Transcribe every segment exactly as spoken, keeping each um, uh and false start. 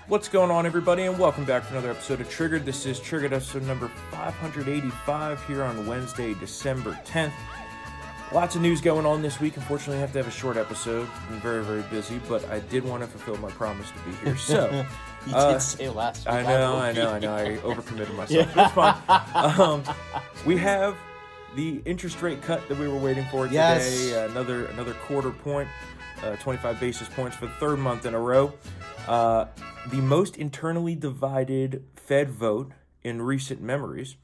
What's going on, everybody, and welcome back to another episode of Triggered. This is Triggered episode number five hundred eighty-five here on Wednesday, December tenth. Lots of news going on this week. Unfortunately, I have to have a short episode. I'm very, very busy, but I did want to fulfill my promise to be here. So, you uh, did say last week. I know, I know, I know. I overcommitted myself. That's fine. Um, we have the interest rate cut that we were waiting for today. Yes. Uh, another another quarter point, uh, twenty-five basis points for the third month in a row. Uh, the most internally divided Fed vote in recent memories.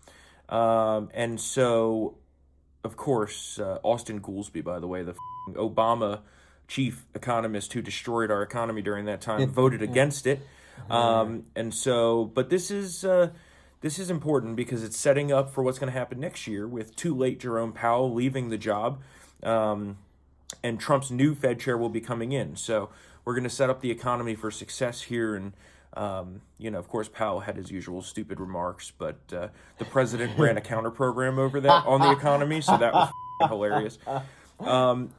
Um, and so, of course, uh, Austin Goolsbee, by the way, the f***ing Obama chief economist who destroyed our economy during that time, voted against it. Um, and so, but this is uh, this is important because it's setting up for what's going to happen next year with too late Jerome Powell leaving the job, um, and Trump's new Fed chair will be coming in. So we're going to set up the economy for success here. And, um, you know, of course, Powell had his usual stupid remarks, but uh, the president ran a counter program over that on the economy, so that was f***ing hilarious. Um,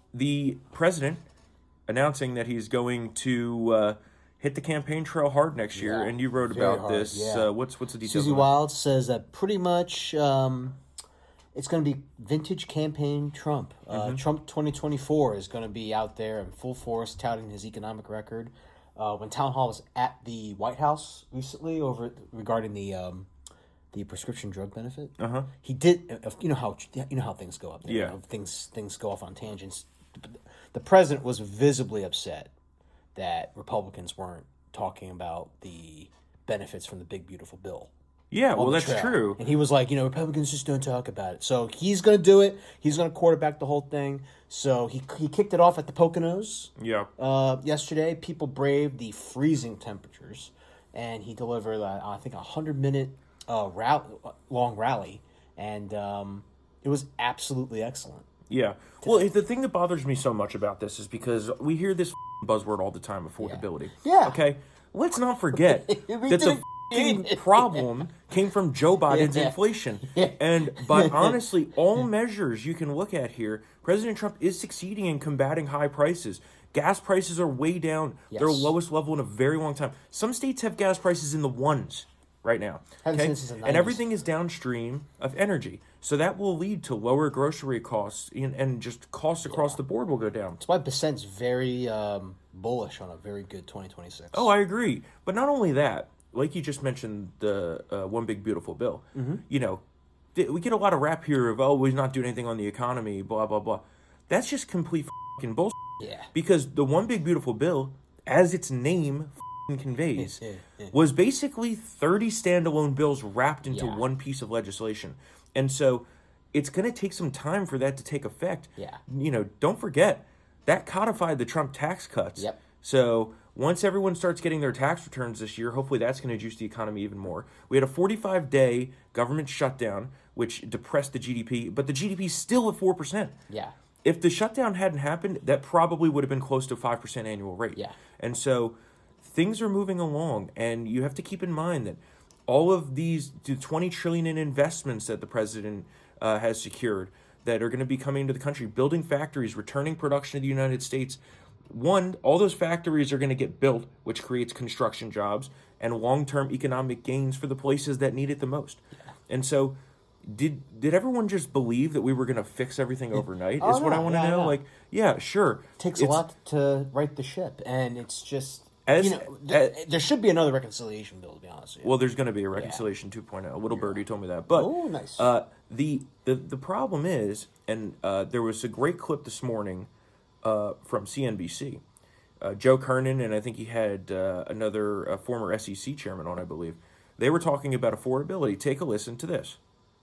the president announcing that he's going to uh, hit the campaign trail hard next year, Yeah, and you wrote very about hard, this. yeah. Uh, what's what's the details? Susie on that? Wild says that pretty much um, it's going to be vintage campaign Trump. Uh, Mm-hmm. Trump twenty twenty-four is going to be out there in full force touting his economic record. Uh, when Town Hall was at the White House recently over regarding the um, the prescription drug benefit, Uh-huh. he did. uh, You know how you know how things go up there. Yeah. You know, things things go off on tangents. The president was visibly upset that Republicans weren't talking about the benefits from the big beautiful bill. Yeah, on well, the that's trail. true. And he was like, you know, Republicans just don't talk about it. So he's going to do it. He's going to quarterback the whole thing. So he he kicked it off at the Poconos Yeah. uh, yesterday. People braved the freezing temperatures, and he delivered, uh, I think, a hundred-minute uh, rally, long rally, and um, it was absolutely excellent. Yeah. Well, the thing that bothers me so much about this is because we hear this buzzword all the time, affordability. Yeah. Okay? Let's not forget that the f***ing problem came from Joe Biden's Yeah. inflation. Yeah. And by honestly, all measures you can look at here, President Trump is succeeding in combating high prices. Gas prices are way down. Yes. They're lowest level in a very long time. Some states have gas prices in the ones right now. Haven't Okay? seen this since the And nineties. everything is downstream of energy. So that will lead to lower grocery costs, and, and just costs across the board will go down. That's why Besant's very um, bullish on a very good twenty twenty-six. Oh, I agree. But not only that, like you just mentioned, the uh, One Big Beautiful Bill. Mm-hmm. You know, th- we get a lot of rap here of, oh, he's not doing anything on the economy, blah, blah, blah. That's just complete fucking bullshit. Yeah. Because the One Big Beautiful Bill, as its name fucking conveys, Yeah, yeah. was basically thirty standalone bills wrapped into Yeah. one piece of legislation. And so it's going to take some time for that to take effect. Yeah. You know, don't forget, that codified the Trump tax cuts. Yep. So once everyone starts getting their tax returns this year, hopefully that's going to juice the economy even more. We had a forty-five day government shutdown, which depressed the G D P, but the G D P is still at four percent. Yeah. If the shutdown hadn't happened, that probably would have been close to five percent annual rate. Yeah. And so things are moving along, and you have to keep in mind that all of these the twenty trillion dollars in investments that the president uh, has secured that are going to be coming into the country, building factories, returning production to the United States. One, all those factories are going to get built, which creates construction jobs and long-term economic gains for the places that need it the most. Yeah. And so did did everyone just believe that we were going to fix everything overnight Oh, is what no, I want to yeah, know. no. Like, yeah, sure. Takes It's- a lot to right the ship, and it's just As- you know th- there should be another reconciliation bill, to be honest with you. Well, there's going to be a reconciliation two point oh. Little Birdie told me that. But Oh, nice. uh, the, the the problem is, and uh, there was a great clip this morning uh, from C N B C. Uh, Joe Kernan, and I think he had uh, another uh, former S E C chairman on, I believe. They were talking about affordability. Take a listen to this.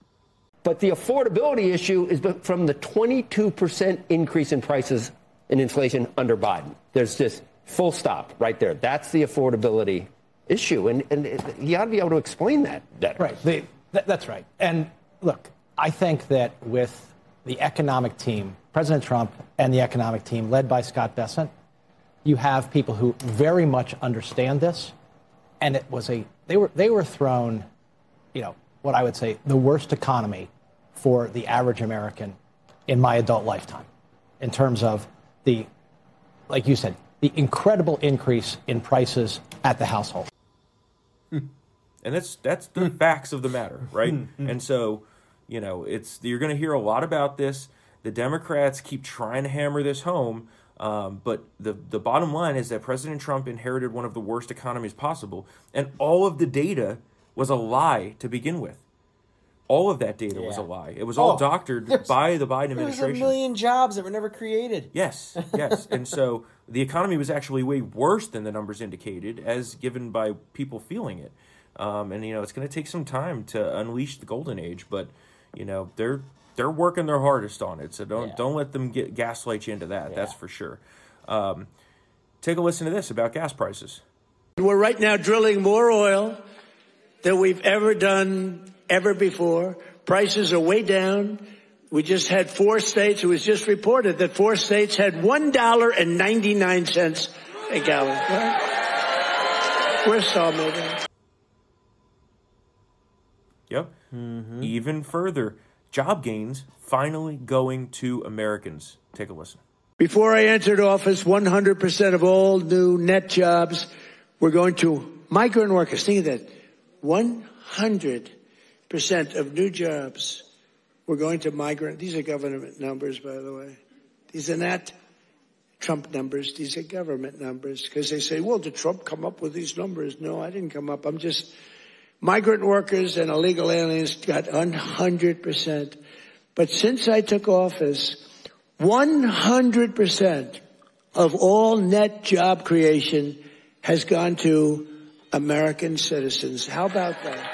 But the affordability issue is from the twenty-two percent increase in prices in inflation under Biden. There's just full stop right there. That's the affordability issue. And, and it, you ought to be able to explain that better. Right. The, th- that's right. And look, I think that with the economic team, President Trump and the economic team led by Scott Bessent, you have people who very much understand this. And it was a, they were, they were thrown, you know, what I would say the worst economy for the average American in my adult lifetime in terms of the, like you said, the the incredible increase in prices at the household. And that's that's the facts of the matter, right? And so, you know, it's you're going to hear a lot about this. The Democrats keep trying to hammer this home, um, but the the bottom line is that President Trump inherited one of the worst economies possible, and all of the data was a lie to begin with. All of that data yeah. was a lie. It was all oh, doctored by the Biden administration. There was a million jobs that were never created. Yes, yes. And so the economy was actually way worse than the numbers indicated, as given by people feeling it. Um, and, you know, it's going to take some time to unleash the golden age, but, you know, they're they're working their hardest on it. So don't yeah. don't let them get gaslight you into that. Yeah. That's for sure. Um, take a listen to this about gas prices. We're right now drilling more oil than we've ever done ever before. Prices are way down. We just had four states. It was just reported that four states had one dollar and ninety-nine cents a gallon. Right? We're still moving. Yep. Mm-hmm. Even further, job gains finally going to Americans. Take a listen. Before I entered office, one hundred percent of all new net jobs were going to migrant workers. Think of that. one hundred percent of new jobs were going to migrant. These are government numbers, by the way. These are not Trump numbers. These are government numbers. Because they say, well, did Trump come up with these numbers? No, I didn't come up. I'm just... Migrant workers and illegal aliens got one hundred percent. But since I took office, one hundred percent of all net job creation has gone to American citizens. How about that?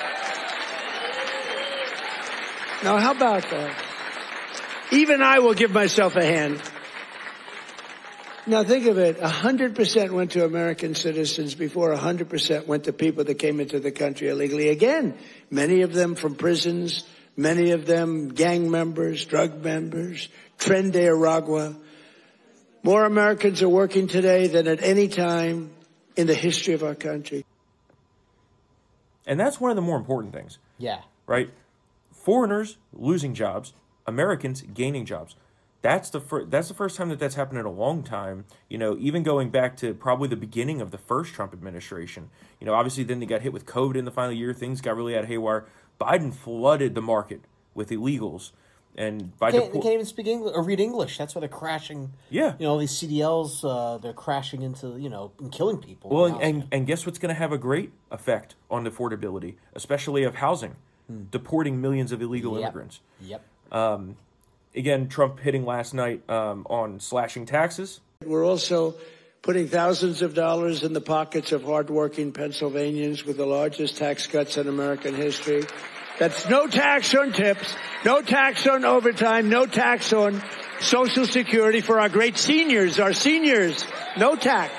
Now, how about that? Even I will give myself a hand. Now think of it, one hundred percent went to American citizens before one hundred percent went to people that came into the country illegally. Again, many of them from prisons, many of them gang members, drug members, Tren de Aragua. More Americans are working today than at any time in the history of our country. And that's one of the more important things. Yeah. Right? Foreigners losing jobs, Americans gaining jobs. That's the fir- that's the first time that that's happened in a long time. You know, even going back to probably the beginning of the first Trump administration. You know, obviously then they got hit with COVID in the final year. Things got really out of haywire. Biden flooded the market with illegals, and by they can't, depo- they can't even speak English or read English. That's why they're crashing. Yeah, you know, these C D Ls, uh, they're crashing into you know and killing people. Well, and, and and guess what's going to have a great effect on affordability, especially of housing, hmm. deporting millions of illegal yep. immigrants. Yep. Um, Again, Trump hitting last night um, on slashing taxes. We're also putting thousands of dollars in the pockets of hardworking Pennsylvanians with the largest tax cuts in American history. That's no tax on tips, no tax on overtime, no tax on Social Security for our great seniors, our seniors, no tax.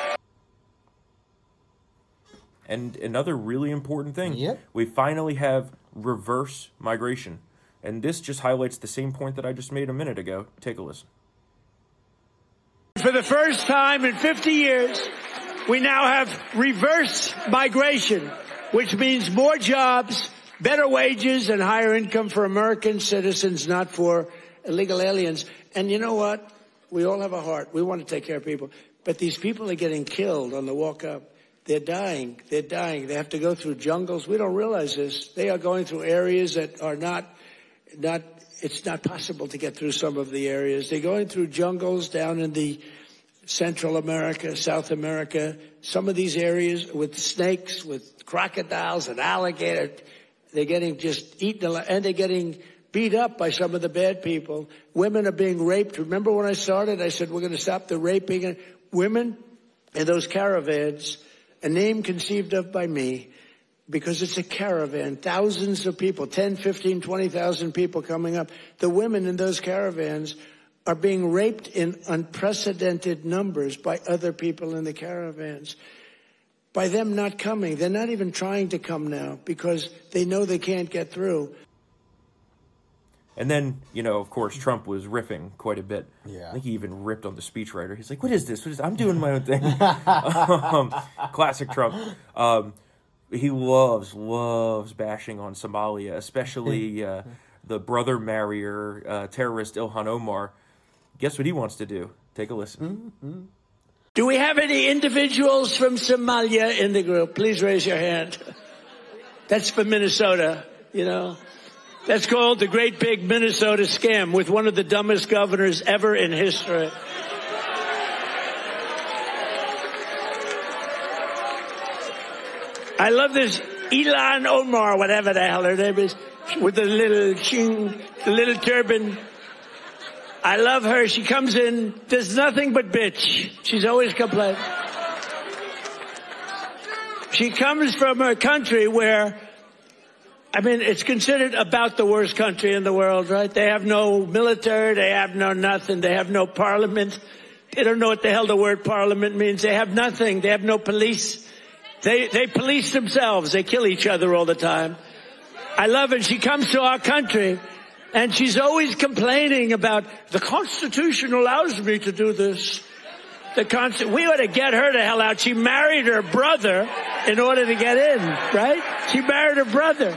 And another really important thing, yep. we finally have reverse migration. And this just highlights the same point that I just made a minute ago. Take a listen. For the first time in fifty years, we now have reverse migration, which means more jobs, better wages, and higher income for American citizens, not for illegal aliens. And you know what? We all have a heart. We want to take care of people. But these people are getting killed on the walk up. They're dying. They're dying. They have to go through jungles. We don't realize this. They are going through areas that are not Not, it's not possible to get through some of the areas. They're going through jungles down in the Central America, South America. Some of these areas with snakes, with crocodiles and alligators. They're getting just eaten, and they're getting beat up by some of the bad people. Women are being raped. Remember when I started, I said we're going to stop the raping of women in those caravans, a name conceived of by me. Because it's a caravan, thousands of people, ten, fifteen, twenty thousand people coming up. The women in those caravans are being raped in unprecedented numbers by other people in the caravans. By them not coming, they're not even trying to come now because they know they can't get through. And then, you know, of course, Trump was riffing quite a bit. Yeah. I think he even ripped on the speechwriter. He's like, what is this? What is this? I'm doing my own thing. um, classic Trump. Um, He loves, loves bashing on Somalia, especially uh, the brother marrier uh, terrorist Ilhan Omar. Guess what he wants to do? Take a listen. Mm-hmm. Do we have any individuals from Somalia in the group? Please raise your hand. That's for Minnesota, you know. That's called the Great Big Minnesota Scam with one of the dumbest governors ever in history. I love this Ilhan Omar, whatever the hell her name is, with the little ching, the little turban. I love her. She comes in, does nothing but bitch. She's always complaining. She comes from a country where, I mean, it's considered about the worst country in the world, right? They have no military. They have no nothing. They have no parliament. They don't know what the hell the word parliament means. They have nothing. They have no police. They, they police themselves. They kill each other all the time. I love it. She comes to our country and she's always complaining about the Constitution allows me to do this. The Consti- we ought to get her the hell out. She married her brother in order to get in, right? She married her brother.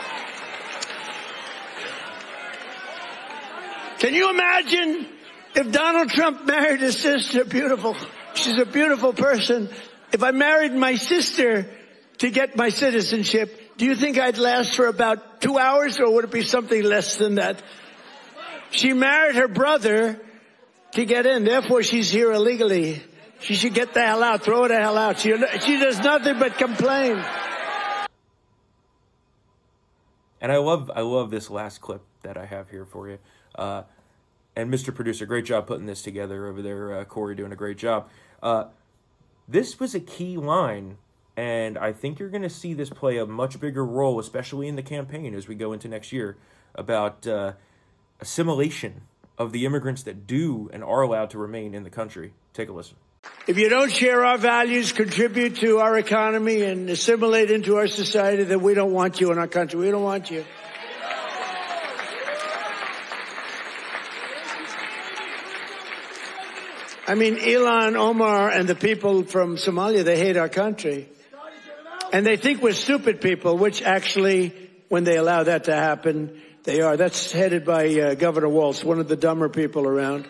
Can you imagine if Donald Trump married his sister? Beautiful. She's a beautiful person. If I married my sister to get my citizenship, do you think I'd last for about two hours or would it be something less than that? She married her brother to get in. Therefore, she's here illegally. She should get the hell out. Throw her the hell out. She, she does nothing but complain. And I love I love this last clip that I have here for you. Uh, and Mister Producer, great job putting this together over there. Uh, Corey doing a great job. Uh, this was a key line, and I think you're going to see this play a much bigger role, especially in the campaign as we go into next year, about uh, assimilation of the immigrants that do and are allowed to remain in the country. Take a listen. If you don't share our values, contribute to our economy, and assimilate into our society, then we don't want you in our country. We don't want you. I mean, Ilhan Omar and the people from Somalia, they hate our country. And they think we're stupid people, which actually, when they allow that to happen, they are. That's headed by uh, Governor Walz, one of the dumber people around.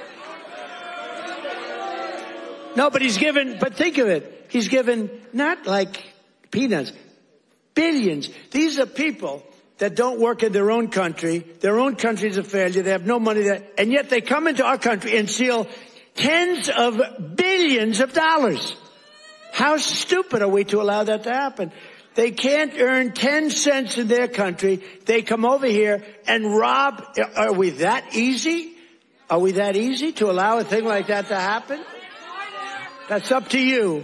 No, but he's given, but think of it. He's given not like peanuts, billions. These are people that don't work in their own country. Their own country's a failure. They have no money there. And yet they come into our country and steal tens of billions of dollars. How stupid are we to allow that to happen? They can't earn ten cents in their country. They come over here and rob. Are we that easy? Are we that easy to allow a thing like that to happen? That's up to you.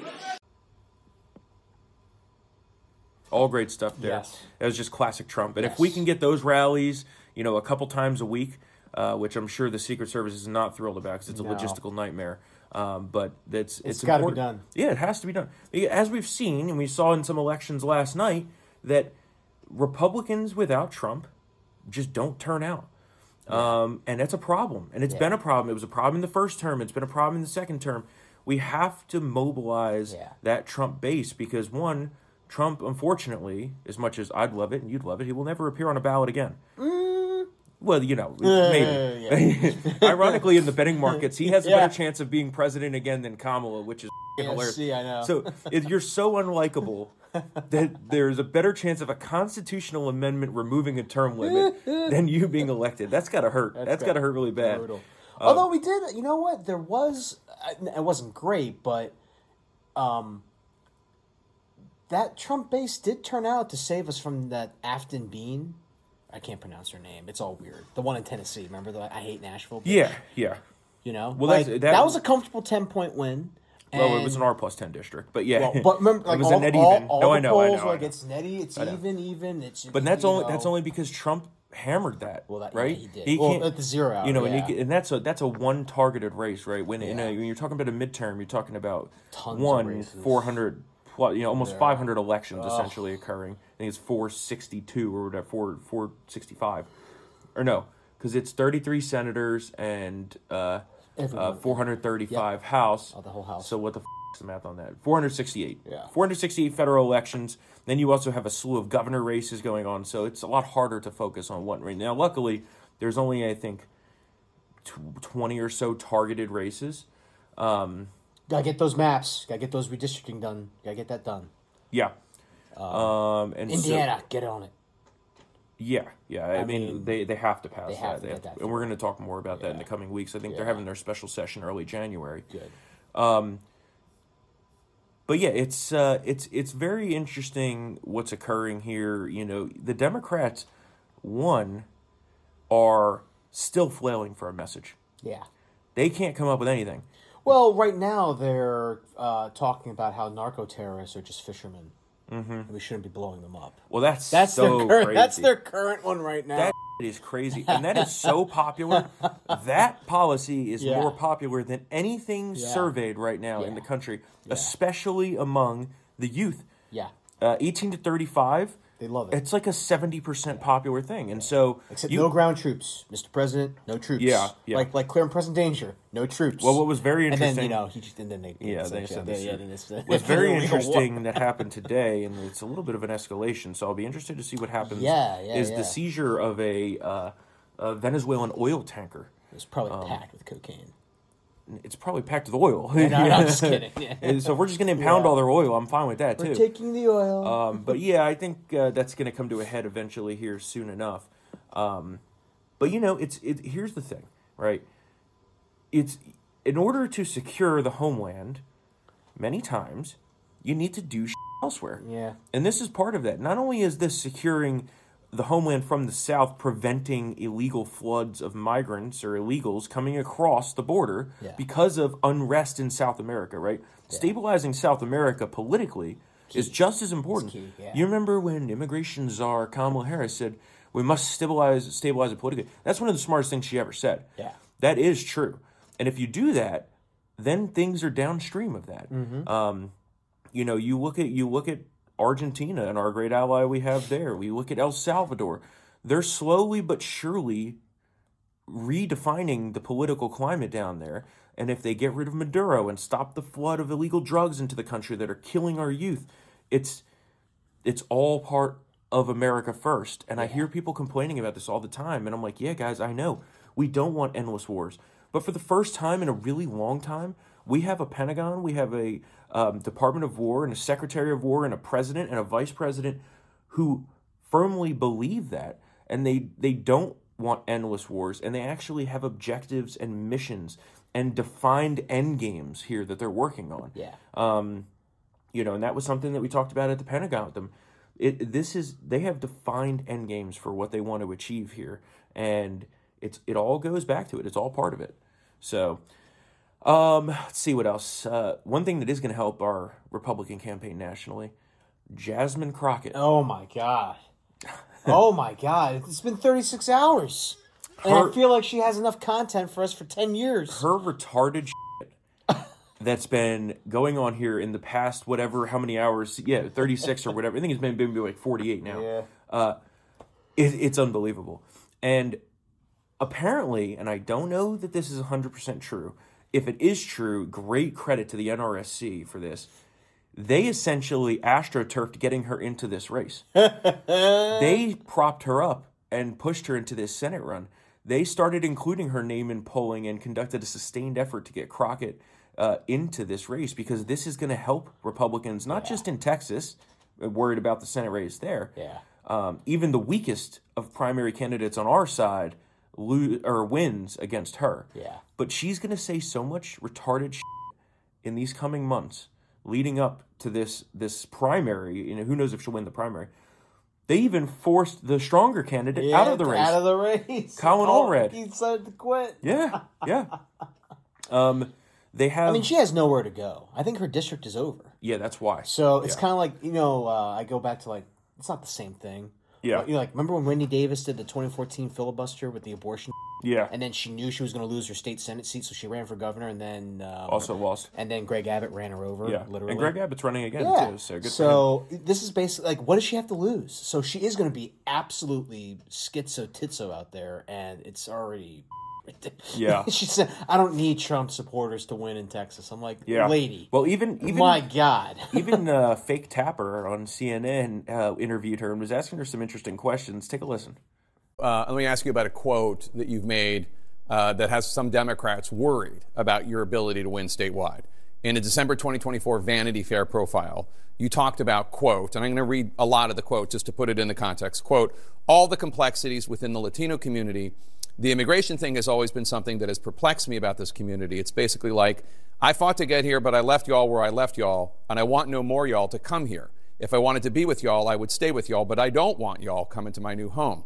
All great stuff there. Yes. That was just classic Trump. And Yes. if we can get those rallies, you know, a couple times a week, uh, which I'm sure the Secret Service is not thrilled about because it's a No. logistical nightmare. Um, but that's it's, It's gotta be important. done. Yeah, it has to be done. As we've seen, and we saw in some elections last night, that Republicans without Trump just don't turn out. Yeah. Um, and that's a problem. And it's Yeah. been a problem. It was a problem in the first term. It's been a problem in the second term. We have to mobilize Yeah. that Trump base because, one, Trump, unfortunately, as much as I'd love it and you'd love it, he will never appear on a ballot again. Mm. Well, you know, maybe. yeah. Ironically, in the betting markets, he has a Yeah. better chance of being president again than Kamala, which is Yeah, hilarious. see, I know. So if you're so unlikable that there's a better chance of a constitutional amendment removing a term limit than you being elected. That's got to hurt. That's, That's got to hurt really bad. Brutal. Um, Although we did, you know what? There was, it wasn't great, but um, that Trump base did turn out to save us from that Afton Bean. I can't pronounce her name. It's all weird. The one in Tennessee. Remember the I Hate Nashville? Bitch? Yeah, yeah. You know? Well, like, that's- that, that- was a comfortable ten-point win. Well, it was and- an R plus ten district, but yeah, Well, but remember, like, it was all, a net all, even. all no, the I know, I polls know, were I like know. it's netty, it's know. even, even. It's But that's you only know. that's only because Trump hammered that, Well, that- right? yeah, he did. Well, can't- at the zero hour, you know, yeah. and, he, and that's a that's a one targeted race, right? When in Yeah. a, when you're talking about a midterm, you're talking about Tons of one races. four hundred, you know, almost Yeah. five hundred elections essentially occurring. I think it's four sixty two or whatever, four four sixty five, or no, because it's thirty three senators and uh, uh, Everyone. four hundred thirty five House. Oh, the whole House. So what the f- is the math on that? four hundred sixty-eight. Yeah. four hundred sixty-eight federal elections. Then you also have a slew of governor races going on. So it's a lot harder to focus on one right now. Luckily, there's only, I think, twenty or so targeted races. Um, Gotta get those maps. Gotta get those redistricting done. Gotta get that done. Yeah. Um, and Indiana, so, get on it. Yeah, yeah. I, I mean, mean, they, they have to pass they have that. To they get have that to, and we're going to talk more about yeah. that in the coming weeks. I think yeah. they're having their special session early January. Good. Um, but yeah, it's uh, it's it's very interesting what's occurring here. You know, the Democrats, one, are still flailing for a message. Yeah. They can't come up with anything. Well, right now they're uh, talking about how narco terrorists are just fishermen. Mm-hmm. And we shouldn't be blowing them up. Well, that's, that's so their current, crazy. That's their current one right now. That is crazy. And that is so popular. That policy is yeah. more popular than anything yeah. surveyed right now yeah. in the country, yeah. especially among the youth. Yeah. Uh, eighteen to thirty-five. They love it. It's like a seventy percent popular thing. And so... Except you, no ground troops, Mister President, no troops. Yeah, yeah. Like like clear and present danger, no troops. Well, what was very interesting... And then, you know, he just, and then they... Yeah, they they said yeah, this. yeah, this, uh, What's very interesting that happened today, and it's a little bit of an escalation, so I'll be interested to see what happens, yeah, yeah, is yeah. the seizure of a, uh, a Venezuelan oil tanker. It was probably um, packed with cocaine. It's probably packed with oil. No, no, I'm just kidding. Yeah. So if we're just going to impound yeah. all their oil, I'm fine with that, too. We're taking the oil. Um, but yeah, I think uh, that's going to come to a head eventually here soon enough. Um, but you know, it's it. Here's the thing, right? It's in order to secure the homeland, many times you need to do shit elsewhere. Yeah. And this is part of that. Not only is this securing the homeland from the south, preventing illegal floods of migrants or illegals coming across the border yeah. because of unrest in South America, right? Yeah. Stabilizing South America politically key. is just as important. Key, yeah. You remember when immigration czar Kamala Harris said, we must stabilize, stabilize it politically? That's one of the smartest things she ever said. Yeah. That is true. And if you do that, then things are downstream of that. Mm-hmm. Um, you know, you look at you look at Argentina and our great ally we have there. We look at El Salvador. They're slowly but surely redefining the political climate down there. And if they get rid of Maduro and stop the flood of illegal drugs into the country that are killing our youth, it's it's all part of America first. And yeah. I hear people complaining about this all the time. And I'm like, yeah, guys, I know. We don't want endless wars. But for the first time in a really long time, we have a Pentagon, we have a um, Department of War and a Secretary of War and a president and a vice president who firmly believe that. And they, they don't want endless wars. And they actually have objectives and missions and defined end games here that they're working on. Yeah. Um, you know, and that was something that we talked about at the Pentagon with them. It, this is, they have defined end games for what they want to achieve here. And it's, it all goes back to it. It's all part of it. So, um, let's see what else. Uh, one thing that is going to help our Republican campaign nationally, Jasmine Crockett. Oh, my God. Oh, my God. It's been thirty-six hours. And Her, I feel like she has enough content for us for ten years. Her retarded shit that's been going on here in the past, whatever, how many hours, yeah, thirty-six or whatever. I think it's been maybe like forty-eight now. Yeah. Uh, it, it's unbelievable. And apparently, and I don't know that this is one hundred percent true, if it is true, great credit to the N R S C for this. They essentially astroturfed getting her into this race. They propped her up and pushed her into this Senate run. They started including her name in polling and conducted a sustained effort to get Crockett uh, into this race because this is going to help Republicans, not yeah. just in Texas, worried about the Senate race there. Yeah. Um, even the weakest of primary candidates on our side lo- or wins against her. Yeah. But she's going to say so much retarded shit in these coming months leading up to this this primary. You know, who knows if she'll win the primary. They even forced the stronger candidate yeah, out of the race. Out of the race. Colin oh, Allred. He decided to quit. Yeah, yeah. um, they have. I mean, she has nowhere to go. I think her district is over. Yeah, that's why. So it's yeah. kind of like, you know, uh, I go back to like, it's not the same thing. Yeah. But, you know, like, remember when Wendy Davis did the twenty fourteen filibuster with the abortion? Yeah. And then she knew she was going to lose her state Senate seat, so she ran for governor, and then um, also lost. And then Greg Abbott ran her over. Yeah, literally. and Greg Abbott's running again yeah. too. So good. So for him. This is basically like, what does she have to lose? So she is going to be absolutely schizo titzo out there, and it's already. Yeah. She said, "I don't need Trump supporters to win in Texas." I'm like, yeah. lady. Well, even even my God, even uh, Fake Tapper on C N N uh, interviewed her and was asking her some interesting questions. Take a listen. Uh, let me ask you about a quote that you've made uh, that has some Democrats worried about your ability to win statewide. in a December twenty twenty-four Vanity Fair profile, you talked about, quote, and I'm going to read a lot of the quote just to put it into context, quote, all the complexities within the Latino community. The immigration thing has always been something that has perplexed me about this community. It's basically like, I fought to get here, but I left y'all where I left y'all, and I want no more y'all to come here. If I wanted to be with y'all, I would stay with y'all, but I don't want y'all coming to my new home.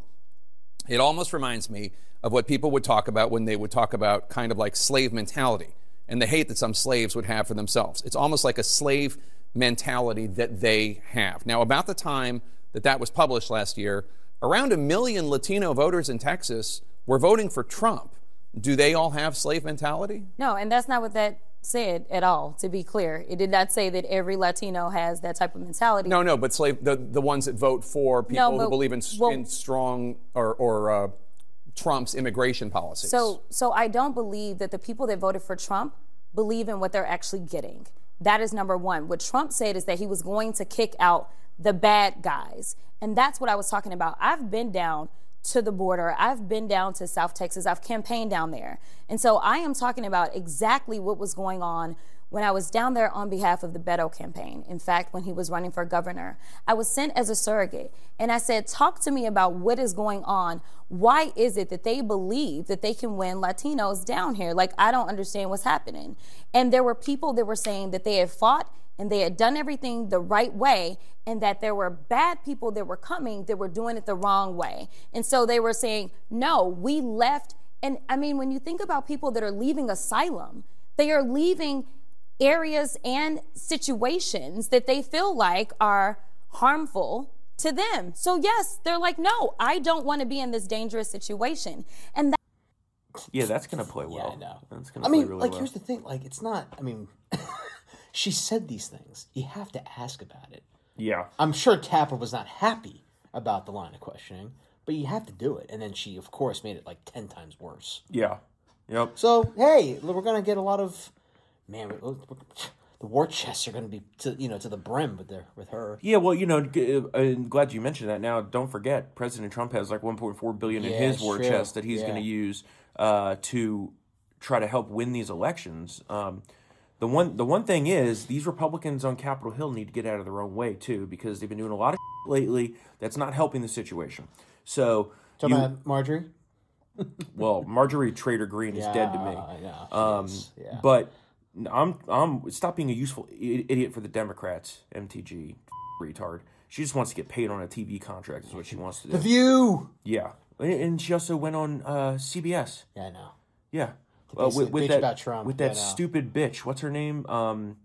It almost reminds me of what people would talk about when they would talk about kind of like slave mentality and the hate that some slaves would have for themselves. It's almost like a slave mentality that they have. Now, about the time that that was published last year, around a million Latino voters in Texas were voting for Trump. Do they all have slave mentality? No, and that's not what that said at all, to be clear. It did not say that every Latino has that type of mentality. No, no, but slave the, the ones that vote for people no, but, who believe in, well, in strong or, or uh, Trump's immigration policies. So, so I don't believe that the people that voted for Trump believe in what they're actually getting. That is number one. What Trump said is that he was going to kick out the bad guys. And that's what I was talking about. I've been down to the border. I've been down to South Texas. I've campaigned down there. And so I am talking about exactly what was going on when I was down there on behalf of the Beto campaign. In fact, when he was running for governor, I was sent as a surrogate. And I said, talk to me about what is going on. Why is it that they believe that they can win Latinos down here? Like, I don't understand what's happening. And there were people that were saying that they had fought and they had done everything the right way, and that there were bad people that were coming that were doing it the wrong way. And so they were saying, no, we left. And I mean, when you think about people that are leaving asylum, they are leaving areas and situations that they feel like are harmful to them. So yes, they're like, no, I don't want to be in this dangerous situation. And that Yeah, that's going to play well. Yeah, I know. That's gonna I play mean, really like, well. here's the thing. Like, it's not, I mean, she said these things. You have to ask about it. Yeah. I'm sure Tapper was not happy about the line of questioning, but you have to do it. And then she, of course, made it like ten times worse. Yeah. Yep. So, hey, we're going to get a lot of, man, we're, we're, the war chests are going to be, to, you know, to the brim with, their, with her. Yeah, well, you know, g- I'm glad you mentioned that. Now, don't forget, President Trump has like one point four billion dollars in Yeah, his war true. chest that he's Yeah. going to use uh, to try to help win these elections. Um, the one, the one thing is, these Republicans on Capitol Hill need to get out of their own way too, because they've been doing a lot of lately that's not helping the situation. So, Talking you- about Marjorie? well, Marjorie Trader Green is Yeah, dead to me. I know. She Um, is, yeah. But I'm I'm stop being a useful i- idiot for the Democrats. M T G retard. She just wants to get paid on a T V contract. Is what she wants to do. The View! Yeah, and she also went on uh, C B S. Yeah, I know. Yeah, To uh, basically with, with bitch that about Trump. with Yeah, that I know. stupid bitch. What's her name? Um,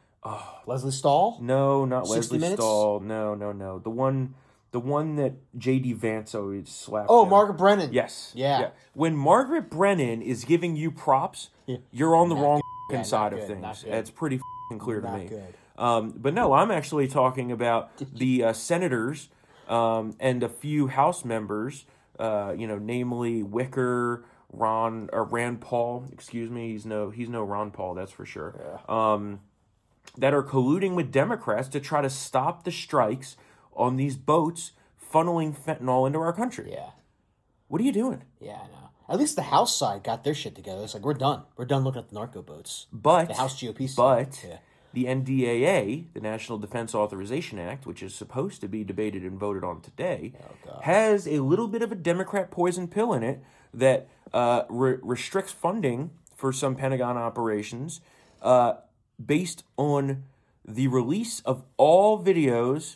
Leslie Stahl? no, not sixty Leslie minutes? Stahl. No, no, no. The one, the one that J D Vance always slapped. Oh, down. Margaret Brennan. Yes. Yeah. When Margaret Brennan is giving you props, Yeah. you're on the Not wrong good. Yeah, side not of good, not things. good. It's pretty f***ing clear to Not me. good. Um, but no, I'm actually talking about the uh, senators um, and a few House members, uh, you know, namely Wicker, Ron, or Rand Paul. Excuse me, he's no he's no Ron Paul, that's for sure. Um, that are colluding with Democrats to try to stop the strikes on these boats funneling fentanyl into our country. Yeah. What are you doing? Yeah, I know. At least the House side got their shit together. It's like, we're done. We're done looking at the narco boats. But The House G O P side. But Yeah. the N D A A, the National Defense Authorization Act, which is supposed to be debated and voted on today, Oh, has a little bit of a Democrat poison pill in it that uh, re- restricts funding for some Pentagon operations uh, based on the release of all videos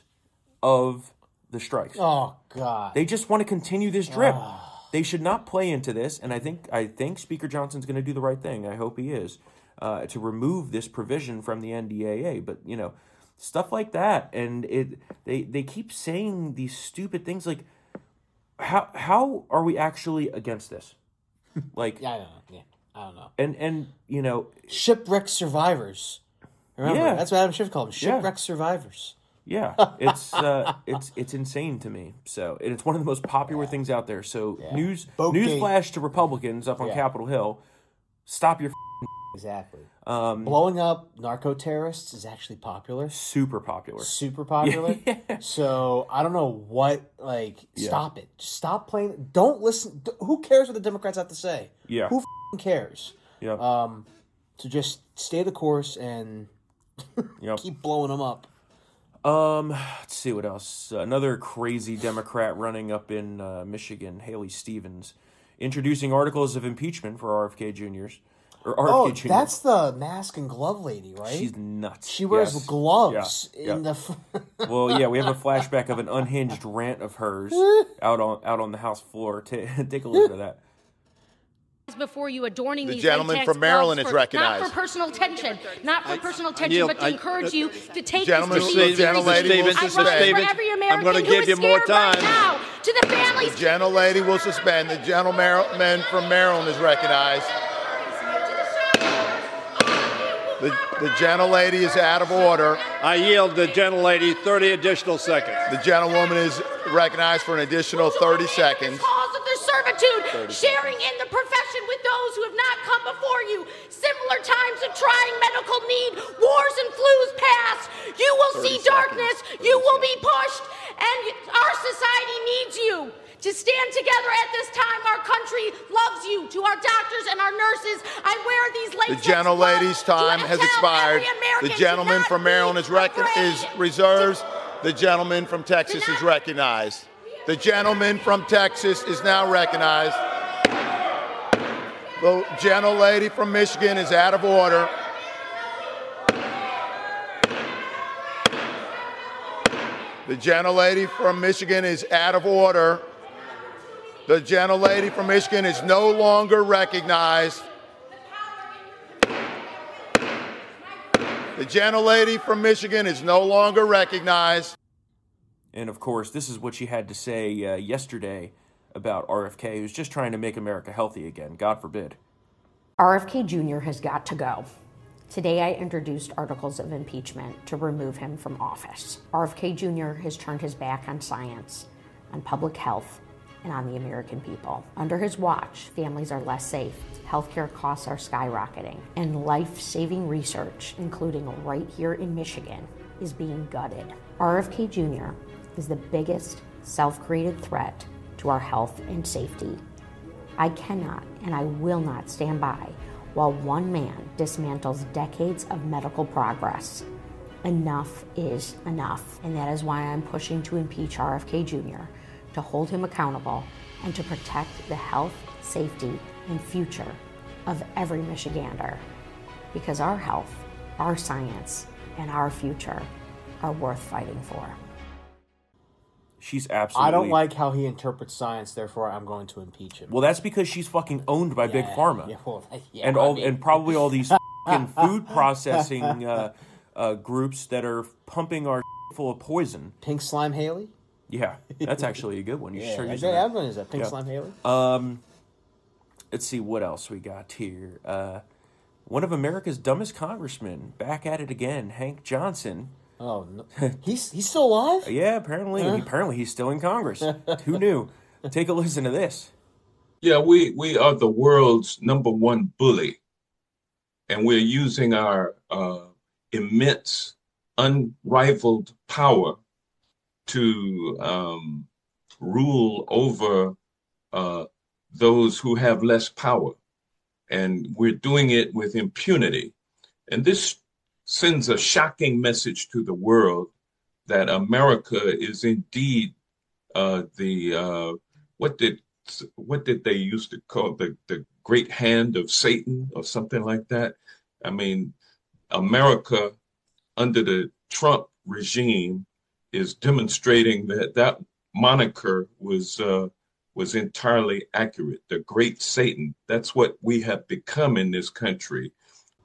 of the strikes. Oh, God. They just want to continue this drip. They should not play into this, and I think I think Speaker Johnson's going to do the right thing. I hope he is uh, to remove this provision from the N D A A. But you know, stuff like that, and it they they keep saying these stupid things like, how how are we actually against this? Like, Yeah, I don't know. Yeah, I don't know. and and you know, Shipwreck survivors. Remember, Yeah. that's what Adam Schiff called them. Yeah. Shipwreck survivors. yeah, it's uh, it's it's insane to me. So, and it's one of the most popular things out there. So, news Boatgate. newsflash to Republicans up on Yeah. Capitol Hill: stop your Exactly. Um, Blowing up narco terrorists is actually popular. super popular. Super popular. Yeah. So I don't know what, like, stop it. Just stop playing. Don't listen. D- Who cares what the Democrats have to say? Yeah. Who f***ing cares? Yeah. Um, to just stay the course and yep. keep blowing them up. Um, let's see what else. Another crazy Democrat running up in uh, Michigan, Haley Stevens, introducing articles of impeachment for R F K Juniors Or R F K oh, Junior that's the mask and glove lady, right? She's nuts. She wears yes. gloves yeah. in yeah. the. Well, yeah, we have a flashback of an unhinged rant of hers out on out on the House floor. Take, take a look at that. Before you adorning the these gentleman from Maryland is for, recognized. Not for personal attention, not for I, personal attention, but to I, encourage I, you to take gentleman, this the gentlelady will suspend. I'm going to give you more time. Right now, to the families. The gentlelady will suspend. The gentleman from Maryland is recognized. The, the gentlelady is out of order. I yield the gentlelady thirty additional seconds. The gentlewoman is recognized for an additional thirty seconds. Cause of their servitude, sharing in the profession with those who have not come before you. Similar times of trying medical need, wars and flus past. You will see darkness. You will be pushed, and our society needs you. To stand together at this time, our country loves you. To our doctors and our nurses, I wear these latex The gentlelady's time has expired. The gentleman from Maryland is, rec- is reserved. The gentleman from Texas is recognized. The gentleman from Texas is now recognized. The gentlelady from Michigan is out of order. The gentlelady from Michigan is out of order. The gentlelady from Michigan is no longer recognized. The gentlelady from Michigan is no longer recognized. And of course, this is what she had to say uh, yesterday about R F K, who's just trying to make America healthy again. God forbid. R F K Junior has got to go. Today I introduced articles of impeachment to remove him from office. R F K Junior has turned his back on science, on public health, and on the American people. Under his watch, families are less safe, healthcare costs are skyrocketing, and life-saving research, including right here in Michigan, is being gutted. R F K Junior is the biggest self-created threat to our health and safety. I cannot and I will not stand by while one man dismantles decades of medical progress. Enough is enough, and that is why I'm pushing to impeach R F K Junior, to hold him accountable, and to protect the health, safety, and future of every Michigander. Because our health, our science, and our future are worth fighting for. She's absolutely... I don't like how he interprets science, therefore I'm going to impeach him. Well, that's because she's fucking owned by yeah, Big Pharma. Yeah, well, yeah, and all, I mean... and probably all these fucking food processing uh, uh, groups that are pumping our full of poison. Pink Slime Haley? Yeah, that's actually a good one. You yeah, should start I using say, that. What is that? Pink yeah. Slime Haley? Um, let's see what else we got here. Uh, one of America's dumbest congressmen, back at it again, Hank Johnson. Oh, no. he's he's still alive? Yeah, apparently. Huh? Apparently, he's still in Congress. Who knew? Take a listen to this. Yeah, we we are the world's number one bully, and we're using our uh, immense, unrivaled power to um, rule over uh, those who have less power. And we're doing it with impunity. And this sends a shocking message to the world that America is indeed uh, the, uh, what did what did they used to call the, the great hand of Satan or something like that? I mean, America under the Trump regime is demonstrating that that moniker was uh, was entirely accurate. The great Satan. That's what we have become in this country.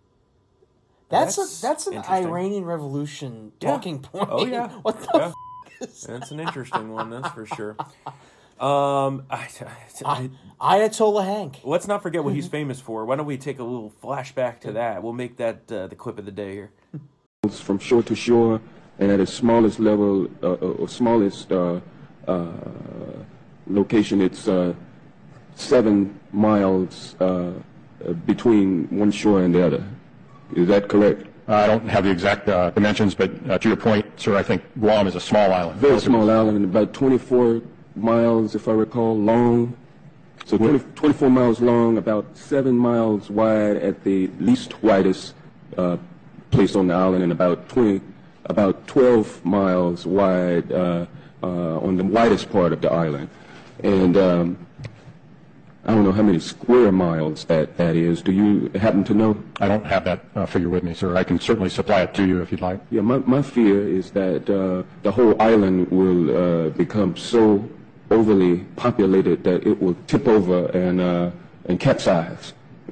That's that's, a, that's an Iranian Revolution talking yeah. point. Oh yeah, what the yeah. f- is that? That's an interesting one. That's for sure. Um, I, I, I, Ayatollah Hank. Let's not forget what he's famous for. Why don't we take a little flashback to that? We'll make that uh, the clip of the day here. From shore to shore, and at its smallest level, uh, or smallest uh, uh, location, it's uh, seven miles uh, between one shore and the other. Is that correct? Uh, I don't have the exact uh, dimensions, but uh, to your point, sir, I think Guam is a small island. Very small island, about twenty-four miles, if I recall, long, So twenty, twenty-four miles long, about seven miles wide at the least widest uh, place on the island, and about twenty, about twelve miles wide uh, uh, on the widest part of the island. And um, I don't know how many square miles that, that is. Do you happen to know? I don't have that uh, figure with me, sir. I can certainly supply it to you if you'd like. Yeah, my, my fear is that uh, the whole island will uh, become so overly populated that it will tip over and uh, and capsize.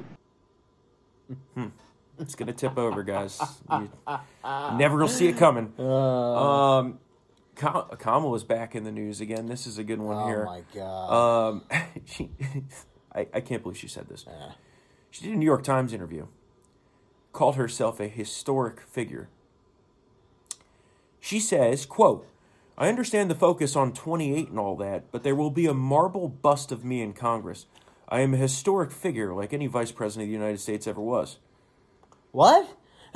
Hmm. It's going to tip over, guys. You never will see it coming. Um, Kamala's back in the news again. This is a good one oh here. Oh, my God. Um, she, I, I can't believe she said this. Yeah. She did a New York Times interview. Called herself a historic figure. She says, quote, "I understand the focus on twenty-eight and all that, but there will be a marble bust of me in Congress. I am a historic figure like any vice president of the United States ever was." What?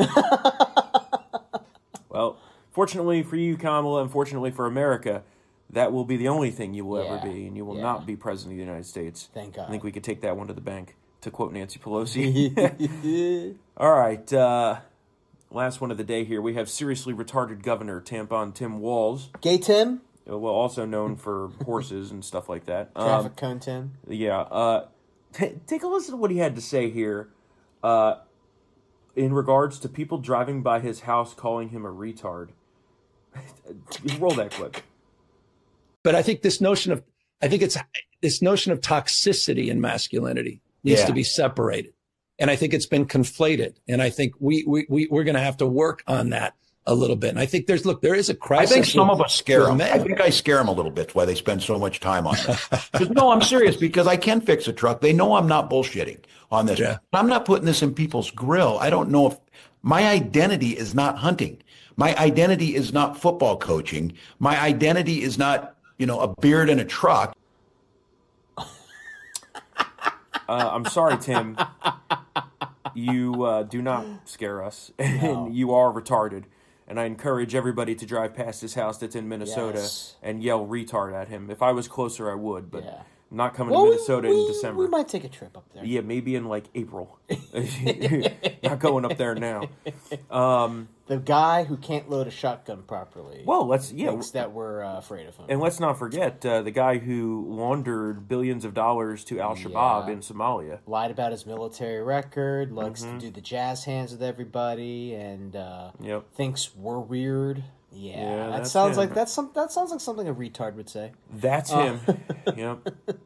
Well, fortunately for you, Kamala, and fortunately for America, that will be the only thing you will yeah. ever be, and you will yeah. not be president of the United States. Thank God. I think we could take that one to the bank, to quote Nancy Pelosi. All right, uh, last one of the day here. We have seriously retarded Governor Tampon Tim Walz. Gay Tim? Well, also known for horses and stuff like that. Traffic um, cone Tim? Yeah. Uh, t- take a listen to what he had to say here. Uh, in regards to people driving by his house calling him a retard. Roll that clip. But I think this notion of, I think it's this notion of toxicity and masculinity needs yeah. to be separated. And I think it's been conflated. And I think we, we, we, we're going to have to work on that a little bit. And I think there's, look, there is a crisis. I think some with, of us scare them. men. I think I scare them a little bit why they spend so much time on this. No, I'm serious because I can fix a truck. They know I'm not bullshitting on this. Yeah. I'm not putting this in people's grill. I don't know if my identity is not hunting. My identity is not football coaching. My identity is not, you know, a beard and a truck. Uh, I'm sorry, Tim. You uh, do not scare us, and No. you are retarded. And I encourage everybody to drive past his house that's in Minnesota Yes. and yell retard at him. If I was closer, I would, but Yeah. I'm not coming Well, to we- Minnesota we, in December. We might take a trip up there. Yeah, maybe in like April. Not going up there now. Um, the guy who can't load a shotgun properly. Well, let's yeah. thinks that we're uh, afraid of him. And let's not forget uh, the guy who laundered billions of dollars to Al Shabaab Yeah. in Somalia. Lied about his military record, likes Mhm. to do the jazz hands with everybody, and uh, Yep. thinks we're weird. Yeah, Yeah, that that's sounds him. like that's some that sounds like something a retard would say. That's Uh, him. Yep.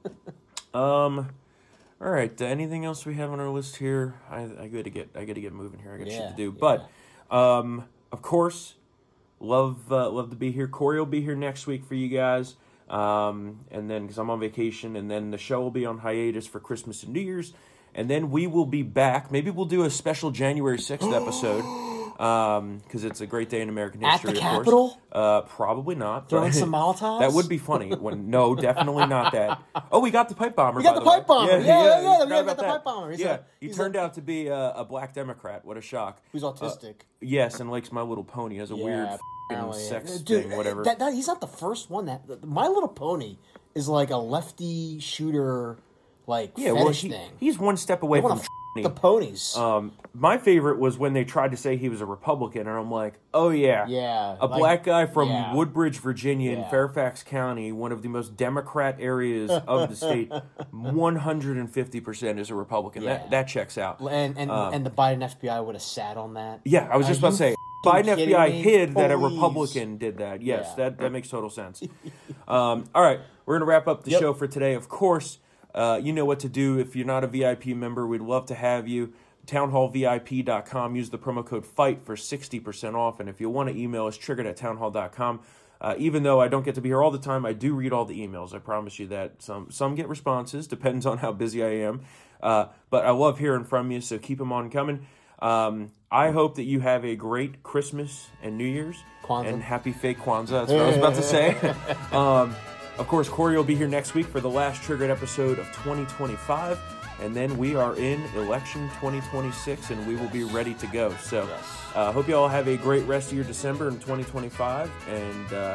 Um. All right. Uh, anything else we have on our list here? I I got to get I got to get moving here. I got Yeah, shit to do. But, um, of course, love uh, love to be here. Corey will be here next week for you guys. Um, and then because I'm on vacation, and then the show will be on hiatus for Christmas and New Year's, and then we will be back. Maybe we'll do a special January sixth episode. Um, because it's a great day in American At history. the of course. Capitol? Uh, probably not. Throwing but- some Molotovs? That would be funny. When no, definitely not that. Oh, we got the pipe bomber. We got by the way. pipe bomber. Yeah, yeah, I yeah, forgot we got about the that. pipe bomber. He's yeah, a- he he's turned a- out to be a, a black Democrat. What a shock. Who's autistic. Uh, yes, and likes My Little Pony as a Yeah, weird f***ing apparently, yeah. sex Dude, thing, whatever. That, that, he's not the first one. That My Little Pony is like a lefty shooter, like yeah, well, fetish he, thing. he's one step away They from wanna f- f***ing. the ponies. Um, my favorite was when they tried to say he was a Republican, and I'm like, oh yeah, Yeah, a like- black guy from yeah. Woodbridge, Virginia, in Yeah. Fairfax County, one of the most Democrat areas of the state. one hundred fifty percent is a Republican. Yeah. That that checks out. and and, Um, and the Biden F B I would have sat on that. Yeah, I was just Are about to say, you Biden f***ing F B I kidding me? hid that a Please. Republican did that. Yes, Yeah. that, that makes total sense. um, all right, we're going to wrap up the Yep. show for today. Of course, uh, you know what to do. If you're not a V I P member, we'd love to have you. town hall V I P dot com. Use the promo code FIGHT for sixty percent off. And if you want to email us, triggered at town hall dot com. Uh, even though I don't get to be here all the time, I do read all the emails. I promise you that. Some some get responses. Depends on how busy I am. Uh, but I love hearing from you, so keep them on coming. Um, I hope that you have a great Christmas and New Year's. Kwanzaa. And happy fake Kwanzaa. That's what I was about to say. um, of course, Corey will be here next week for the last Triggered episode of twenty twenty-five. And then we are in election twenty twenty-six, and we will be ready to go. So I uh, hope you all have a great rest of your December in twenty twenty-five, and uh, we'll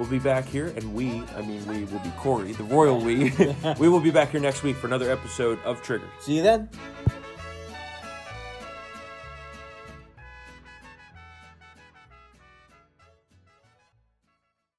will be back here, and we, I mean, we will be Corey, the royal we. We will be back here next week for another episode of Triggered. See you then.